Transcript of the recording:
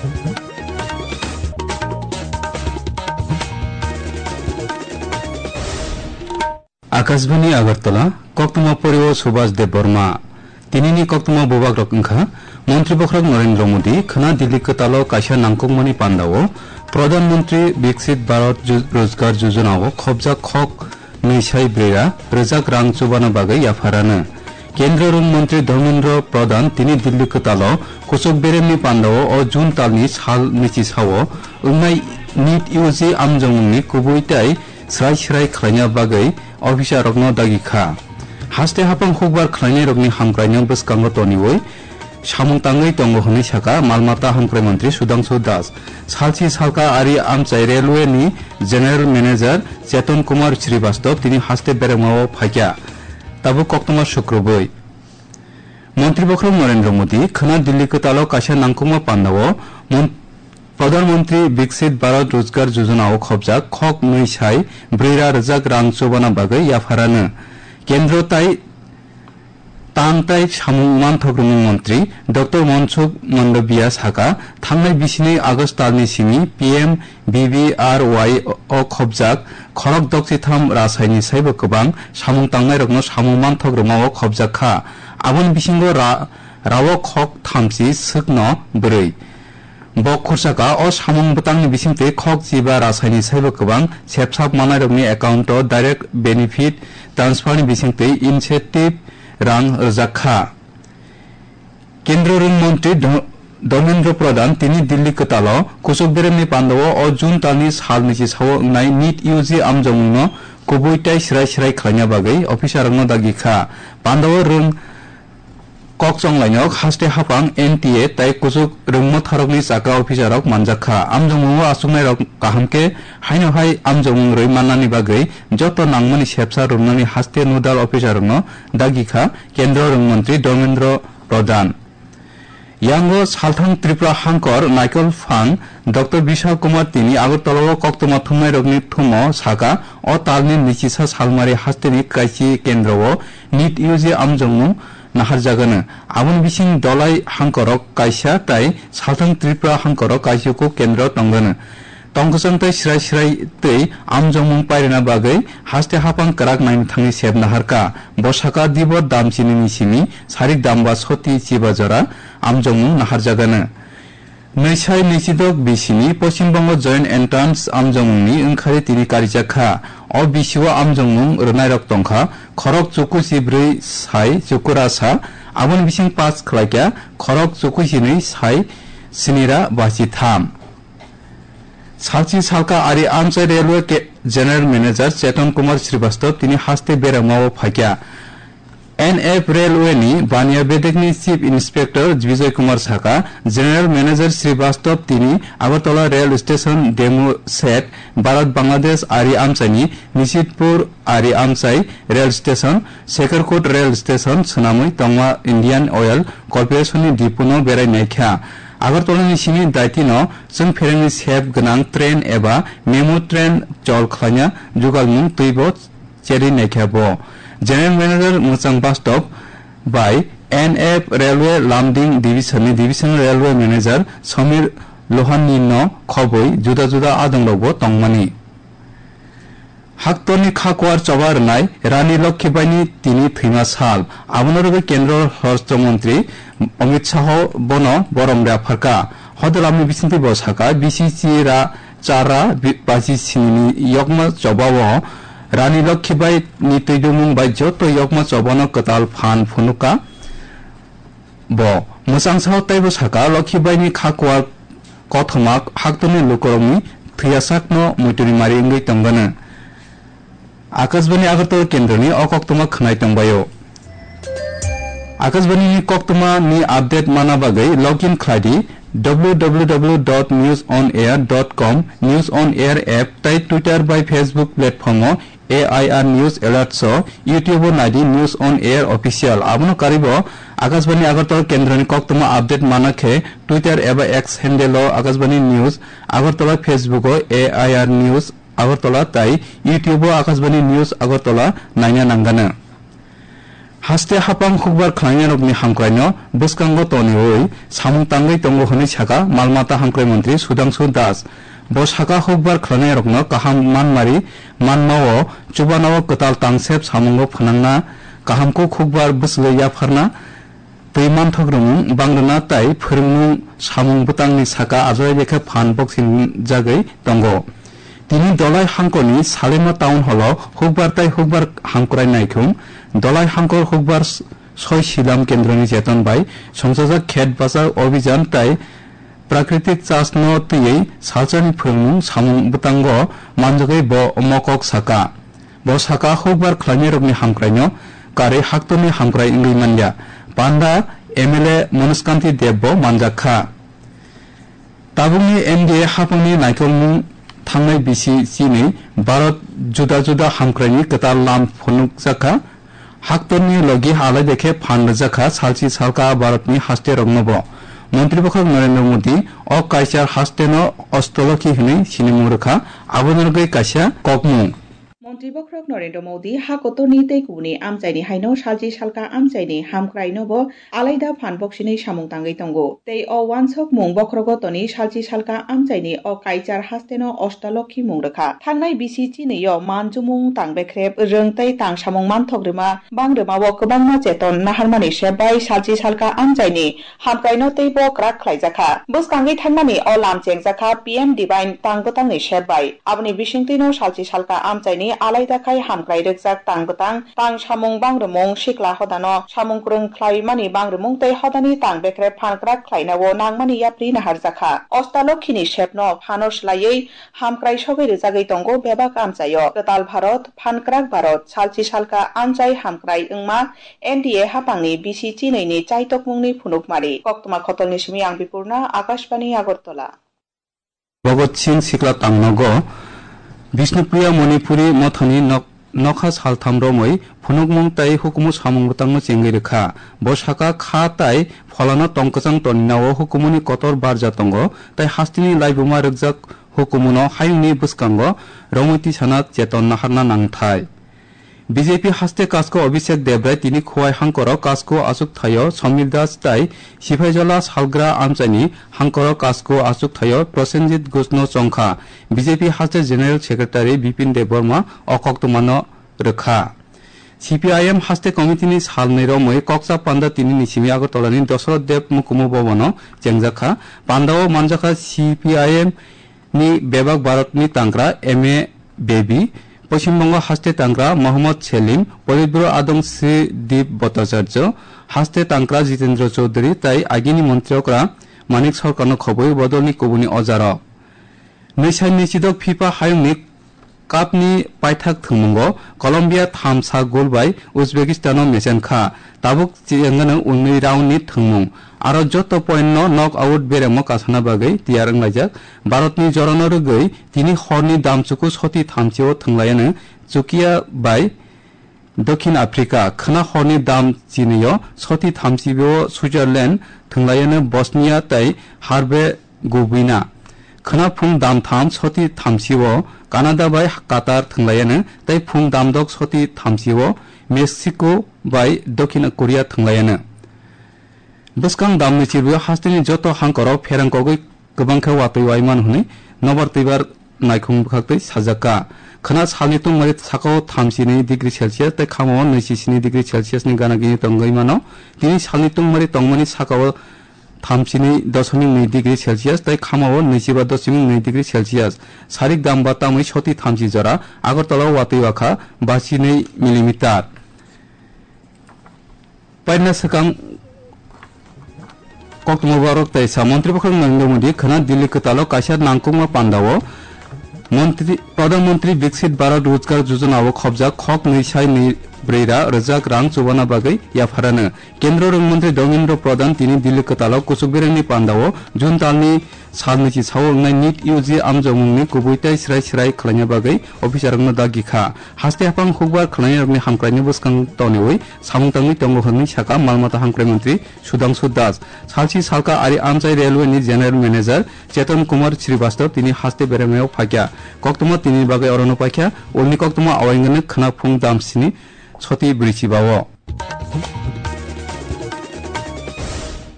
आकाशवाणी আগরতলা কক্তমা পরিও সুভাষ দেব বর্মা তিনিনি কক্তমা বুবাক রকংখা মন্ত্রীবখরক নরেন্দ্র মোদী খনা দিল্লি কতালো কাইসা নাংকুকমনি পান্দাও প্রধানমন্ত্রী বিকশিত ভারত রোজগার যোজনাও খবজা খক নৈসাই ব্রেরা রোজাক রাং চুবানো বাগै ইয়াফারানো কেন্দ্র রং মন্ত্রী ধর্মেন্দ্র প্রধান তিনি দিল্লি কতালো কুচক বেরেমনি পান্দাও ও জুন তালনি সাল নিচি সাও উংনাই নিট ইউজি আমজংনি কুবুইটাই স্রাই স্রাই খাইना बागै अफिसार रकनो दागिखा हास्ते हापं खुगबार खाइनाय रकनि हामग्रायनाय बसकांग तनिवै सामुं तांगै तंग हनै साका मालमाता हामग्राय मन्त्री सुदांशु दास सालसी सालका आरि आमचाय रेलवे नि जेनेरेल मैनेजर चेतन कुमार श्रीवास्तव तिनि हास्ते बेरेमाव फाइया ताबो कक्तमा शुक्रबै मंत्री बखरम नरेंद्र मोदी खना दिल्ली कतालो काशा नांकुमा पान्दाव प्रधानमंत्री विकसित भारत रोजगार योजनाओ खबजा खक नैसाई ब्रेरा रजाक रां चोबाना बागै याफारानो केंद्र तांताय सामुमान थग्रुमु मंत्री डॉक्टर मनसुख मंडविया साका थांनाय 22 आगस्ट तालनि सिनि पीएम बीबीआरवाई अ खबजाक खरक दक्सिथाम रासायनि साइबो गोबां सामुं तांनाय रकनो सामुमान थग्रुमाव खबजाखा आबन बिसिंगो रावो खक थामसि सगनो ब्रै बखरसाका अ सामुं बतांनि बिसिंते खक जिबा रासायनि साइबो गोबां सेबसाब मानायरकनि एकाउन्टआव डाइरेक्ट बेनिफिट ट्रान्सफारनि बिसिंते इनिशिएटिभ रां रजाखा केंद्र रं मंत्री धर्मेंद्र प्रधान तिनि दिल्ली कतालो कुचक बेरेमनि पान्दाव अ जुन तालनि साल निचि साव नाय नीट यूजी आमजंनो कुबुइटाय स्राय स्राय खाइना बागै अफिसारनो दागिखा पान्दाव रं कक्चंलाइनक हास्ते हापां एनटीए ताय कुचुक रंमो थारकनि चाका अफिसारक मानजाखा आमजंमु आसुंनाय रक काहामके हायनो हाय आमजंमु रैमाननानि बागै जत नांमनि सेबसा रुमनानि हास्ते नोडाल अफिसारनो दागिखा केंद्र रं मंत्री धर्मेंद्र प्रधान यांगो सालथां त्रिपुरा हांकर नाइकल फान डॉक्टर विशाल कुमार तिनि আগরতলা कक्तमा थुमनाय रकनि थुमो साका अ तालनि निचिसा सालमारि हास्तेनि काइसि केंद्रओ नीट यूजी आमजंमु नाहार जागोन आबन बिसिं दलाय हांकरक काइसा ताय सालथां त्रिपुरा हांकरक काइसुको केंद्र तंगोन तंगसंताय स्राय स्राय तै आमजंमुं पायरेना बागै हास्ते हापां कराक नायनो थांनि सेब नाहारका बसाका दिब दामसिनि निसिनि सारिक दामबा सति जिबाजरा आमजंमुं नाहार जागोन नैसाय नैजिदक बिसिनि पश्चिमबंग जयेन्ट एन्ट्रान्स आमजंमुंनि ओंखारि तिनि कारिजाखा अ बिसिवा आमजंमुं रनायरक तंखा खरक चुकु जिब्रै साय चुकुरासा आबन बिसिं पास खलायका खरक चुकु जिनै साय सिनिरा बाजिथाम सालसी सालका आरि आमचाय railway general manager Chetan Kumar Srivastava तिनि हास्ते बेरामाव फाइया एनएफ रेलवे नि बानिया बेदेकनि चीफ इंस्पेक्टर विजय कुमार साका जेनेरेल मैनेजर श्रीवास्तव तिनि Agartala rail station demo set Bharat Bangladesh आरि आमचायनि निशितपुर आरि आमचाय rail station Shekharkot rail station सोनामै तंगवा इंडियन ऑयल कॉर्पोरेशन नि डिपोनो बेरायनायखा আগরতলাनि सिनि दायतिनो जों फेरेंनि सेब गोनां ट्रेन एबा मेमो ट्रेन चल खायना जुगालमुं तैबो चेरि नायखाबो जेनेरेल मैनेजर मोचां बास्तव बाय NF railway Lumding division railway manager Samir लोहानीनो खबै जुदा जुदा आदंगलबो तंगमानि हाक्तरनि खाकवार चबारनाय रानी लक्ष्मीबाईनि तिनि थैमा साल आबनरगै केंद्र स्वास्थ्य मंत्री अमित शाह बनो बरम राफारका हदलामनि बिसिंति बसाका बिसिसि रा चारा बाजि सिनि यगमा चबावो रानी लक्ष्मीबाई नि तैदुमुं बायजो तो यगमा चबानो कताल फान फुनुका ब मोजां साव तैबो साका लक्ष्मीबाईनि खाकवार कथमाक हाक्तरनि लोकरमनि थैयासाकनो मैतुरि मारिंगै तंगनो आकाशवाणी আগরতলা केन्द्रनि अकक्तमा खनाय तंबायो आकाशवाणी कक्तमा नि अपडेट माना बागै लॉगिन खालायदि www.newsonair.com news on air app ताई ट्विटर बाय Facebook platform AIR news alerts YouTube नाइदि न्यूज ऑन एयर ऑफिशियल आबनो कारिबो आकाशवाणी আগরতলা केन्द्रनि कक्तमा अपडेट मानाखे ट्विटर एबा X handle Akashvani news Agartala Facebook AIR news Agartala তাই ইউটিউব আকাশবাণী নিউজ আগরতলা নাইনা নাঙ্গানো haste hapang khukbar khlaingrokni hamkraino bwskango tonioi samung tangui tongo hini saka malmata hamkrai mantri Sudhanshu Das bo saka hukbar khlainrokno kaham manmari manmao chubanao katal tangsep samungo phanangna kahamko khukbar bwsle yafarna teiman thogrung bangrana tai phurungnu samung butangni saka ajoi lekha phan boxing jagai tongo tini dolai hangkoni salema town hall hukbar tai hukbar hangkrai naikhum dolai hangkor hukbar soi silam kendroni jeton bai songsajak khet bazar অভিযান tai প্রাকৃতিক চাষনো তৈই সালচানি ফ্রংনু সামুং বুতাঙ্গ মানজগৈ ব মকক সাকা ব সাকা হকবার খ্লাইনেরকনি হামক্রাইনো কারে হাক্তনি হামক্রাই ইংগৈ মানয়া পান্ডা এমএলএ মনস্কান্তি দেব মানজাখা তাবুংনি এনডিএ হাপংনি নাইকলমু থাংনাই বিসি চিনি ভারত जुदा जुदा हामक्राइनि कताल लाम फनुकजाखा हाक्तनि लगी आलाय देखे फानजाखा सालची सालका भारतनि हास्ते रंगनबो মন্ত্রীপক্ষ নরেন্দ্র মোদী অকাইচার হাস্তেনো অস্তলকি হিনি সিনিমুরখা আবনরগৈ কাইসা ককমু মন্ত্রীপক্ষ নরেন্দ্র মোদী হাকতনি তেকুনি আমচাইনি হাইনো সালজি সালকা আমচাইনি হামক্রাইনবো আলাইদা ফানবক্সিনি সামুং তাঙ্গৈ তঙ্গো তেই অ ওয়ানসক মুং বক্রগতনি সালজি সালকা আমচাইনি অ কাইচার হাস্তেনো অষ্টালক্ষী মুং রখা থাংনাই বিসি চিনিয় মানজুমুং তাংবেখ্রেব রংতৈ তাং সামুং মানথগ্রিমা বাংগ্রিমাও গোबांना চেতন নাহারমানি সেবাই সালজি সালকা আমচাইনি হামক্রাইনো তৈব ক্রাক খ্লাইজাখা বসকাঙ্গৈ থাংনানি অ লামচেংজাখা পিএম ডিভাইন তাংবতাংনি সেবাই আবনি বিশিংতিনো সালজি সালকা আমচাইনি আলাইদাখাই হামক্রাই রকজাক তাংবতাং তাং সামুং বাংগ্রিমুং সিকলা হদানো সামুংক্রং খ্লাইমানি বাংগ্রিমুং তৈ হদানি তাংবেখ্রে ফানক্রাক খ্লাইনাও নাংমানি ইয়াপ্রি নাহারজাখা অষ্টালক্ষীনি সেবনো ফানসলাयै হামক্রাই সগৈ রজাগৈ তঙ্গো বেবাক আমচাইয় কতাল ভারত ফানক্রাক ভারত সালচি সালকা আমচাই হামক্রাই ওংমা এনডিএ হাপাংনি বিসি চিনৈনি চাইতকমুংনি ফুনুকমারি কক্তমা খতলনি সিমি আং বিপুর্ণা আকাশবাণী আগরতলা ভগৎ সিং সিকলা তাংনগো বিষ্ণুপ্রিয়া মণিপুরি মথনি নখা সালথাম রমৈ ফুনুকমুং তাই হুকুমু সামুংবতাংনো চেঙ্গৈ রেখা বসাকা খা তাই ফলানো টংকচাং তনিনাও হুকুমুনি কতর বারজাতঙ্গ তাই হাস্তিনি লাইবুমা রকজাক হুকুমুনো হাইংনি বুসকাঙ্গ রমৈতি সানা চেতন নাহারনা নাংথাই বিজেপি হাস্তে কাজকো অভিষেক দেবরায় তিনি খোয়াই হাঙ্কর কাজকো আসুক থাইয় সমীর দাস তাই সিপাইজলা সালগ্রা আমচাইনি হাঙ্কর কাজকো আসুক থাইয় প্রসেনজিৎ ঘোষনো চংখা বিজেপি হাস্তে জেনারেল সেক্রেটারি বিপিন দেববর্মা অকক্তমানো রখা সিপিআইএম হাস্তে কমিটিনি সালनै রমৈ কক্সা পান্ডা তিনি নিসিমি আগরতলানি দশরথ দেব মুকুমু ভবন চেংজাখা পান্ডাও মানজাখা সিপিআইএম নি বেবাক ভারতনি তাংগ্রা এম এ বেবি পশ্চিমবঙ্গ হাস্তে তাংগ্রা মোহাম্মদ সেলিম পলিটব্যুরো আদং শ্রী দীপ ভট্টাচার্য হাস্তে তাংগ্রা জিতেন্দ্র চৌধুরী তাই আগিনি মন্ত্রীকরা মানিক সরকারনো খবর বদলনি কবুনি অজার নৈসাই নিচিদক ফিফা হায়ংনি কাপনি পাইথাক থংমঙ্গ কলম্বিয়া থামসা গোলবাই উজবেকিস্তানো মেচেনখা তাবুক চেঙ্গানো উন্नै রাউন্ডনি থংমুং আরো যত পয়েন্ট নক আউট বেরেমো কাছানা বাগৈ তিয়ার ওংলাইজাক ভারতনি জরানো রগৈ তিনি হরনি দামচুকু সতি থামচিও থংলাयानो চুকিয়া বাই দক্ষিণ আফ্রিকা খনা হরনি দাম চিনিয় সতি থামচিও সুইজারল্যান্ড থংলাयानो বসনিয়া তাই হারবে গুবিনা খনা ফুং দাম থাম সতি থামচিও কানাডা বাই কাতার থংলাयानो তাই ফুং দামদক সতি থামচিও মেক্সিকো বাই দক্ষিণ কোরিয়া থংলাयानो বসকাং দামনি চিরবো হাস্তিনি যত হাঙ্কর ফেরাংকগৈ গোबांखा वातै वाइमान हुनै नबर तैबार नायखुं बखाखै साजाका खना सालनि तुंगमारि साकाव 32 डिग्री सेल्सियास तै खामाव 27 डिग्री सेल्सियास नि गानागिनि तंगै मानो तिनि सालनि तुंगमारि तंगमानि साकाव 32.2 डिग्री सेल्सियास तै खामाव 25.2 डिग्री सेल्सियास सारिक दाम बातामै सति 30 जरा আগরতলা वातै वाखा 82 मिलिमिटार पाइना सकां কক্তমবারক তাইসা মন্ত্রীপক্ষ নরেন্দ্র মোদী খনা দিল্লি কতালো কাইসা নাংকুমা পান্ডাও মন্ত্রী প্রধানমন্ত্রী বিকশিত ভারত রোজগার যোজনাও খবজা খক নৈসাই ব্রেরা রজাক রাং চুবানা বাগৈ ইয়াফারানো কেন্দ্র রংমন্ত্রী ধর্মেন্দ্র প্রধান তিনি দিল্লি কতালো কুচুকবেরেনি পান্ডাও জুন তালনি সালনিচি সাवनाय নিট ইউজি আমজমুংনি কুবুইতাই স্রাই স্রাই খলাইনা বাগৈ অফিসারनो दागिखा हास्ते हापां हुकबार खलायरनि हांक्रायनि बसकां तनेवै सामुंतांनि तंगहरनि साका मालमाता हांक्राय मंत्री सुधांशु दास सालची सालका आरि आमचाइ रेलवेनि जेनारेल मैनेजर चेतन कुमार श्रीवास्तव तिनि हास्ते बेरामायाव फाक्या कक्तमा तिनि बागै अरनो पाख्या उलनि कक्तमा आवायंगनो खना फुं दामसिनि सति ब्रिचिबाव